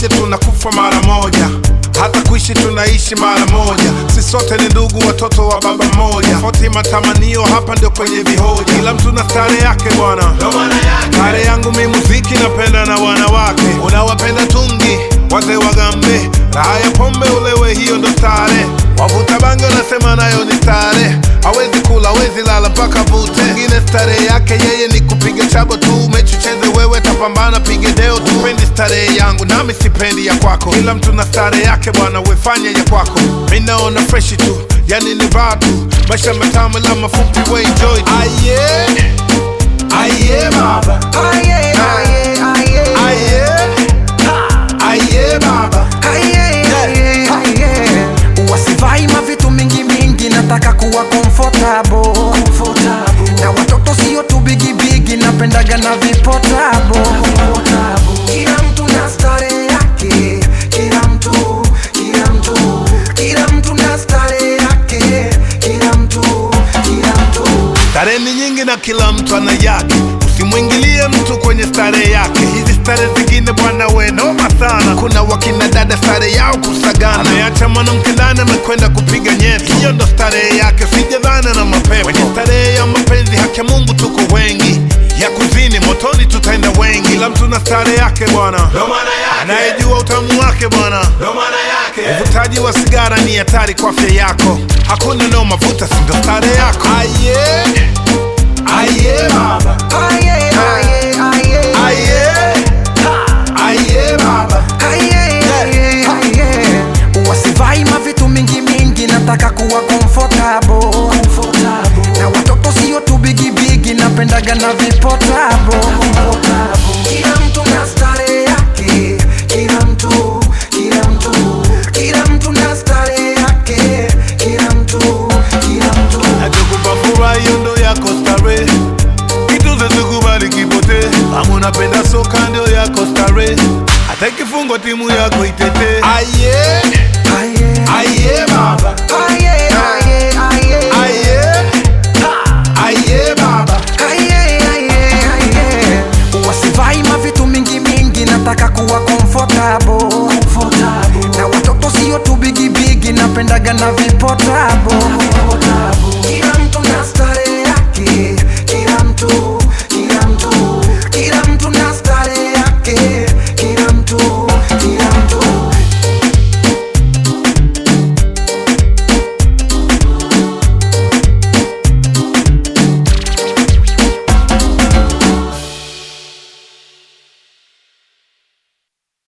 moja tunakufa mara moja, hata kuishi tunaishi mara moja. Sisi sote ni ndugu, watoto wa baba mmoja. Tofauti matamanio hapa ndio kwenye vihoja. Kila mtu na stare yake bwana, stare yangu mi muziki, napenda na wanawake. Unawapenda tungi, wazee wagambe, raha ya pombe ulewe, hiyo ndo stare. Wavuta bange unasema nayo ni stare. Hawezi kula, hawezi lala mpaka vute. Ngine stare yake yeye ni kupiga chabo tu. Mechi cheze wewe, tapambana pige deo tu. Pendi stare yangu nami sipendi ya kwako. Kila mtu na stare yake bwana, wefanya ya kwako. Mi naona freshi tu, yani ni raha tu. Maisha matamu la mafupi, we enjoy tu. Aye, aye baba, aye, aye, aye, aye, aye baba, aye, aye, aye. Wasivai mavitu mingi mingi, nataka kuwa comfortable. Na watoto sio tu bigi bigi, napendaga na vipotable. Kila mtu na stare yake, kila mtu na stare yake, kila mtu. Stare ni nyingi na kila mtu ana yake. Usimwingilie mtu kwenye stare yake. Hizi stare zingine bwana we noma sana. Kuna wakina dada stare yao kusagana. Ameacha mwanamke ndani amekwenda kupiga nyeti. Hiyo ndo stare yake, sijadhana na mapepo. Kwenye stare ya mapenzi haki ya Mungu tuko wengi. Ya kuzini motoni tutaenda wengi. Kila mtu na stare yake bwana, anayejua utamu wake bwana. Uvutaji wa sigara ni hatari kwa afya yako. Hakuna no mavuta, si ndo stare yako. Aye, aye baba, Aye, aye, aye, aye, aye baba, aye, aye, aye. Wasivai mavitu mingi mingi, nataka kuwa comfortable. Na watoto sio tu bigi bigi, napendaga na vipotable. Kila mtu na stare yake, kila mtu na stare yake, kila mtu. nachokupa furaha hiyo ndo yako stare. Kitu zezikubali kipote. Kama unapenda soka ndio yako stare. Hata ikifungwa timu yako itete. Aye, Aye, aye baba, aye.